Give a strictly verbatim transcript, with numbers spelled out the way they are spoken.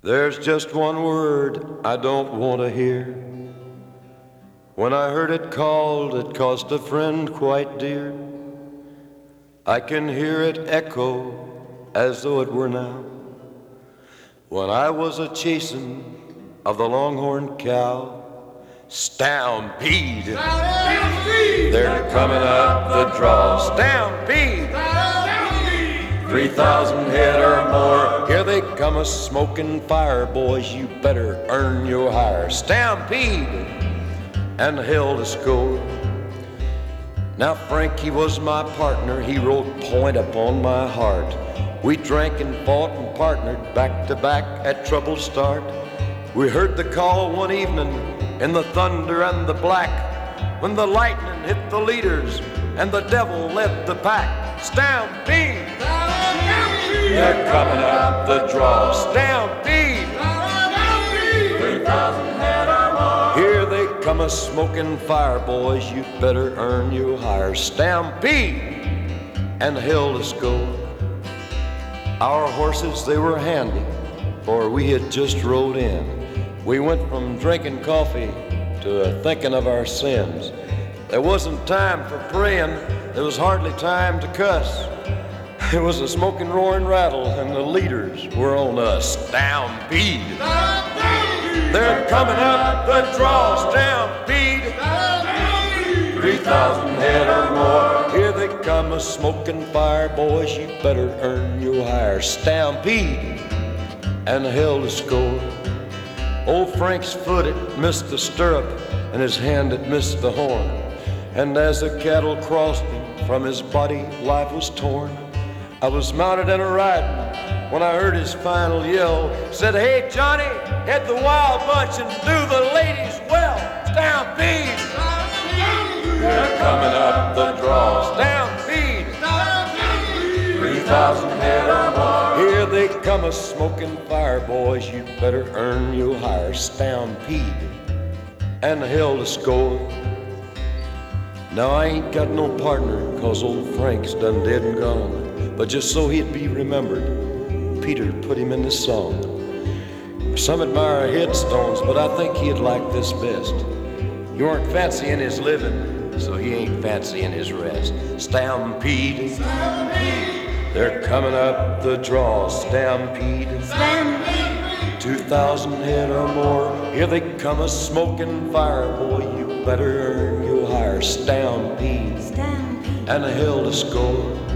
There's just one word I don't want to hear. When I heard it called, it cost a friend quite dear. I can hear it echo as though it were now. When I was a chasing of the longhorn cow, Stampede, Stampede. They're coming up the draw. Stampede, Stampede. Three thousand head or more. Here they come a smoking fire, boys. You better earn your hire. Stampede, and hell to score. Now Frank, he was my partner. He wrote point upon my heart. We drank and fought and partnered back to back at Trouble Start. We heard the call one evening in the thunder and the black, when the lightning hit the leaders and the devil led the pack. Stampede, Stampede. They're coming up the draw. Stampede, Stampede. Three thousand head or more. Here they come a smoking fire, boys. You better earn your hire. Stampede, and hell to score. Our horses, they were handy, for we had just rode in. We went from drinking coffee to a thinking of our sins. There wasn't time for praying. There was hardly time to cuss. It was a smoking, roaring rattle, and the leaders were on us. Stampede. Stampede. They're coming up the draw. Stampede. Stampede. Three thousand head or more. Here they come a smoking fire, boys. You better earn your hire. Stampede, and hell to score. Old Frank's foot had missed the stirrup, and his hand had missed the horn. And as the cattle crossed him, from his body life was torn. I was mounted and a-riding when I heard his final yell. Said, hey, Johnny, head the wild bunch and do the ladies well. Stampede! Stampede. They're coming up the draw. Stampede! Stampede. Three thousand head or more. Here they come a smoking fire, boys. You better earn your hire. Stampede, and hell to score. Now I ain't got no partner, cause old Frank's done dead and gone. But just so he'd be remembered, Peter put him in this song. Some admire headstones, but I think he'd like this best. You aren't fancy in his living, so he ain't fancy in his rest. Stampede, Stampede. They're coming up the draw. Stampede, Stampede. Two thousand head or more. Here they come a smoking fire, boy. You better earn your hire. Stampede, Stampede. And a hell to score.